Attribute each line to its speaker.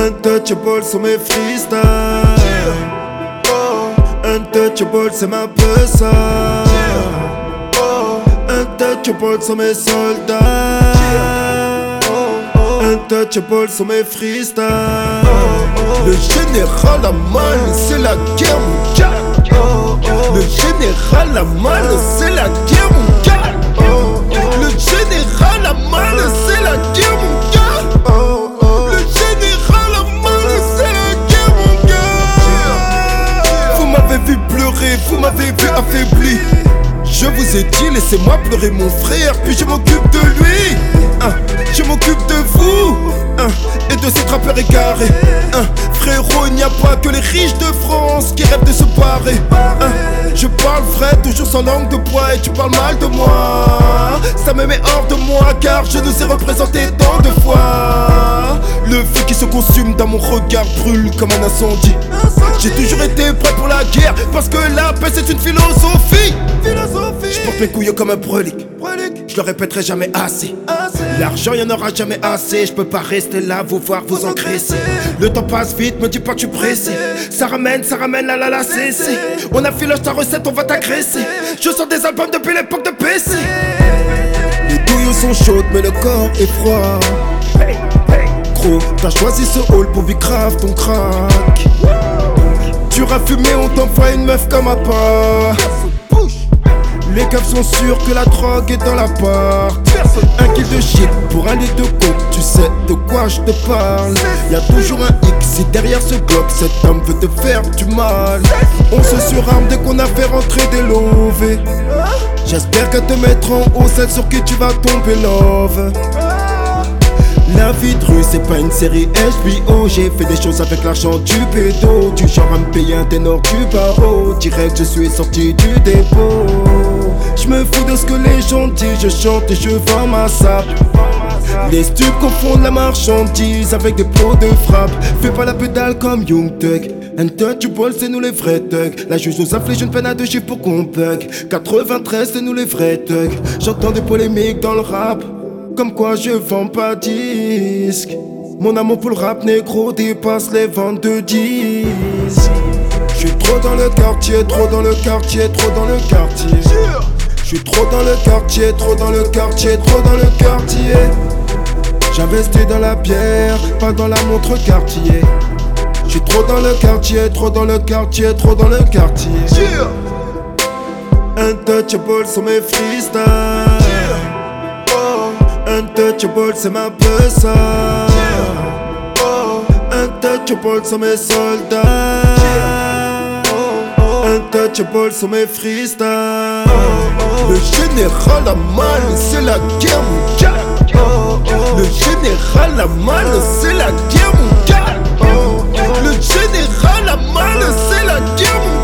Speaker 1: Untouchable sont mes freestyles. Untouchable c'est ma ça. Untouchable sont mes soldats. Untouchable sont mes freestyles. Le général a mal, c'est la guerre mon gars. Le général a mal, c'est la guerre mon gars. Le général a mal, c'est la guerre mon gars. Le général a mal, c'est la guerre mon gars. Vous m'avez vu pleurer, vous m'avez vu affaibli. Je vous ai dit laissez-moi pleurer mon frère, puis je m'occupe de lui. Je m'occupe de vous et de ces trappeurs égarés. Frérot, il n'y a pas que les riches de France qui rêvent de se barrer. Je parle vrai, toujours sans langue de bois, et tu parles mal de moi. Ça me met hors de moi car je nous ai représenté tant de fois. Le feu qui se consume dans mon regard brûle comme un incendie. J'ai toujours été prêt pour la guerre parce que la paix c'est une philosophie. Je porte mes couilles comme un brelique. Je le répéterai jamais assez. L'argent y'en aura jamais assez. Je peux pas rester là, vous voir vous engraisser. Le temps passe vite, me dis pas que tu es pressé. Ça ramène, la cessé. On affiloche ta recette, on va t'agresser. Je sors des albums depuis l'époque de PC. Les douilles sont chaudes mais le corps est froid. Gros, t'as choisi ce hall pour Bicraft ton crack. Tu vas fumer, on t'envoie une meuf comme à part. Les keufs sont sûrs que la drogue est dans l'appart. Un kill de shit pour un litre de coke, tu sais de quoi je te parle. Y'a toujours un X si derrière ce bloc cet homme veut te faire du mal. On se surarme dès qu'on a fait rentrer des lovés. J'espère qu'à te mettre en haut, celle sur qui tu vas tomber love. La vie de rue c'est pas une série HBO. J'ai fait des choses avec l'argent du pédo. Du genre à me payer un ténor du barreau. Direct je suis sorti du dépôt. Je me fous de ce que les gens disent. Je chante et je vends ma sape. Les stupes confondent la marchandise avec des pots de frappe. Fais pas la pédale comme Young Thug. Untouchable c'est nous les vrais thugs. La juge nous inflige une peine à 2 chiffres pour qu'on bug. 93 c'est nous les vrais thugs. J'entends des polémiques dans le rap comme quoi je vends pas disque. Mon amour pour le rap négro dépasse les ventes de disques. J'suis trop dans le quartier, trop dans le quartier, trop dans le quartier. J'suis trop dans le quartier, trop dans le quartier, trop dans le quartier. J'investis dans la bière, pas dans la montre quartier. J'suis trop dans le quartier, trop dans le quartier, trop dans le quartier. Untouchable sont mes freestyles. Untouchable c'est ma ça. Untouchable sont mes soldats. Untouchable sont mes freestyles. Le général a mal, c'est la guerre mon gars. Le général a mal, c'est la guerre mon gars. Le général a mal, c'est la guerre mon gars.